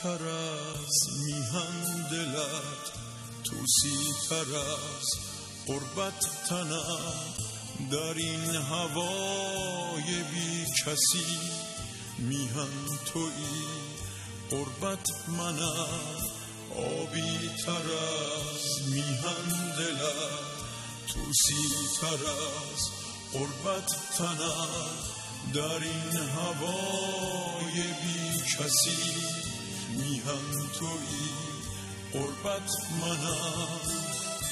تر از میهن دلت، توسی تر از قربت تنم، در این هوای بی کسی میهن تویی قربت منم. آبی تر از میهن دلت، توسی تر از قربت تنم، در این هوای بی کسی میهن تویی قربت منم.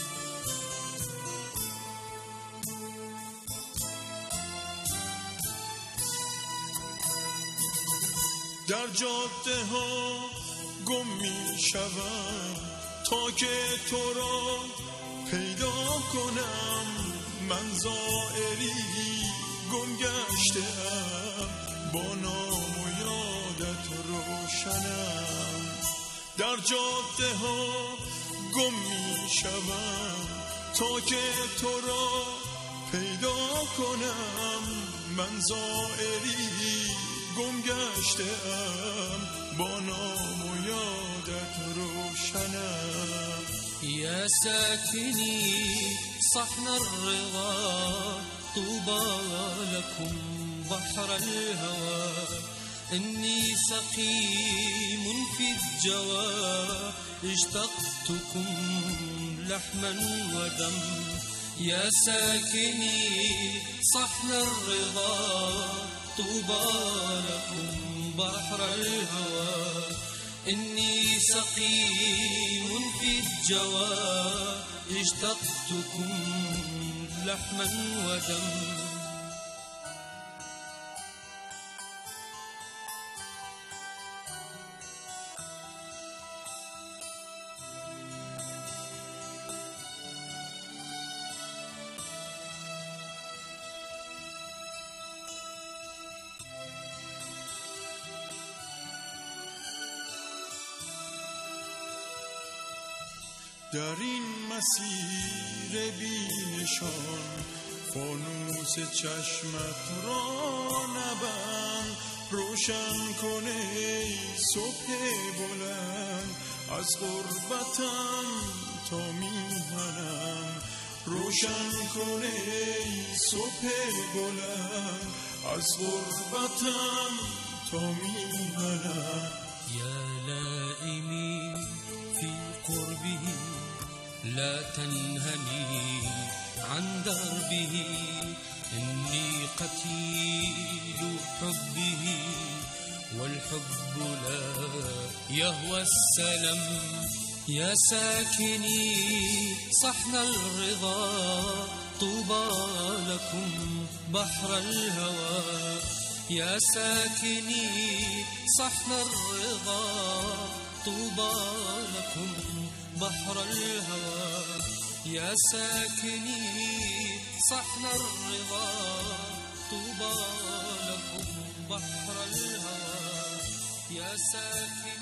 در جاده ها گم می شوم تا که تو را پیدا کنم، من زائری گم گشتم با نام و یادت روشنم. در جاده ها گم می شوم تا که تو را پیدا کنم، من زائری گم گشتم با نام و یادت روشنم. يا ساكني صحن الرضا طوبى لكم بحر الهوى، إني سقيم في الجوى اشتقتكم لحما ودم. يا ساكني صحن الرضا طوبى لكم بحر الهوى، إني سقيم في الجوى اشتقتكم لحما ودم. در این مسیر بی نشان فانوس چشمت را نبند، روشن کن ای صبح بلند از غربتم تا میهنم، روشن کن ای صبح بلند از غربتم تا میهنم. يا لائمي في قربه لا تنهني عن دربه، إني قتيل حبه والحب لا يهوى السلم. يا ساكني صحن الرضا طوبى لكم بحر الهوى، يا ساكني صحن الرضا طوبى لكم بحر الهوى، يا ساكني صحن الرضا طوبى لكم بحر الهوى، يا ساكني